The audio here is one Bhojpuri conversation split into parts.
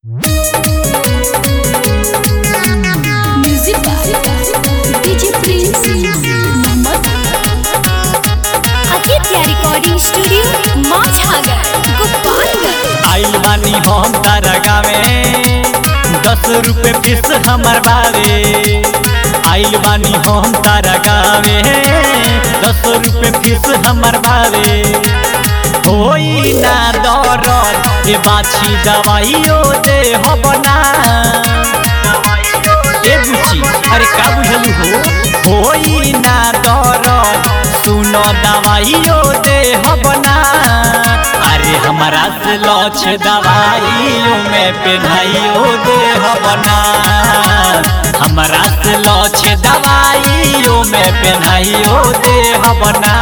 Music DJ Prince Aditya recording studio Majhagar Gopalganj. आइल बानी हम तारा गावे 10 रुपए फीस हमर बावे। आइल बानी हम तारा गावे 10 रुपए फीस हमर बावे। होई ना दरद ए बाछी दवाइयो दे हो बना। ए बुची अरे का बुझलू हो। होई ना दरद सुनो दवाइयो दे हो बना। अरे हमारा से लौच दवाइयों में पेन्हाइयो दे हो बना। हमारा से लौच दवाइयों में पेन्हाइयो दे हो बना।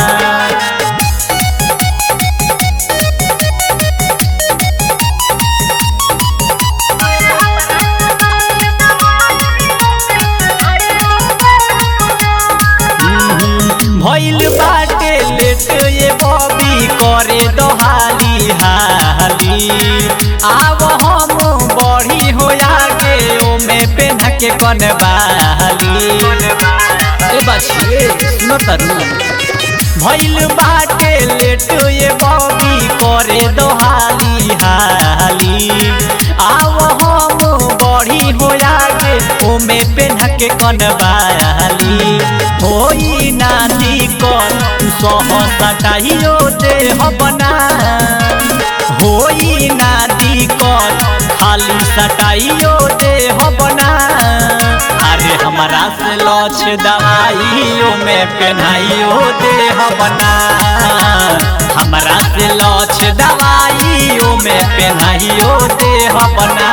भइल बाटे लेट ये बॉबी करे दोहाली हाली। आव हम बढ़ी हो आगे ओमे पेन्हा के कन बाली। ए बाछी सुनो तरू। भइल बाटे लेट ये बॉबी करे दोहाली हाली। आव हम बढ़ी हो आगे ओमे पेन्हा के कन बाली। होई ना दिक्कत सहसटाइयो दे हो बना। होई ना दिक्कत खाली सटाइयो दे हो बना। अरे हमारा से लौच दवाइयों में पेन्हाइयो दे हो बना। हमारा से लौच दवाइयों में पेन्हाइयो दे हो बना।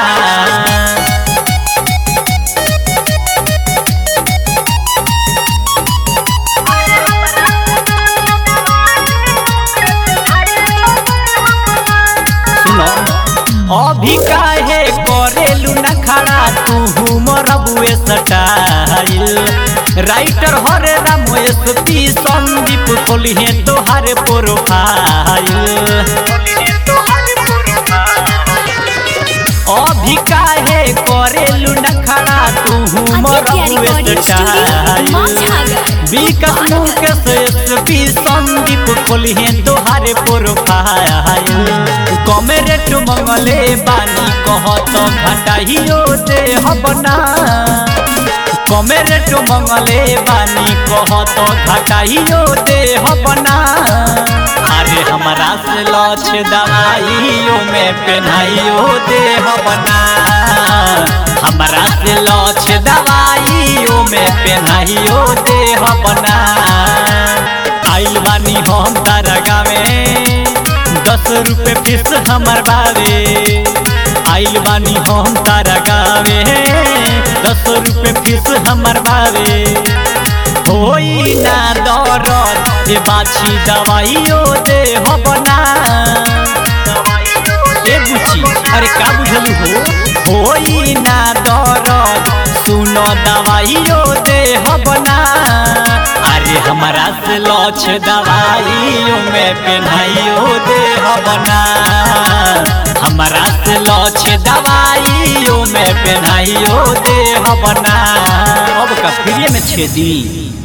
अभी काहे करेलू न खड़ा तू मरबुए स्टाइल। राइटर हरे राम एसपी संदीप खोलिहे तोहारे प्रोफाइल। अभी काहे करेलू न खड़ा तू मरबुए स्टाइल। विकास मुकेश एसपी संदीप खोलिहे तोहारे प्रोफाइल। कमे रेट मंगले बानी कहत घटाइयो दे हो बना। कमे रेट मंगले बानी कहत घटाइयो दे हो बना। अरे हमारा से लौच दवाइयों में पेन्हाइयो दे हो बना। हमारा से लौच दवाइयों में पेन्हाइयो दे हो बना। आइल बानी हम तारा गावे 10 रुपए फीस हमर बावे। आइल बानी हम तारा गावे 10 रुपए फीस हमर बावे। होई ना दरद ए बाछी दवाइयो दे हो बना। ए बुची अरे का बुझलू हो। होई ना दरद सुनो दवाइयो दे हो बना। अरे हमारा से लौच दवाइयों में पेन्हाइयो दे हो बना। हमारा से लौच दवाइयों में पेन्हाइयो दे हो बना। अब का फ्री में छेदी।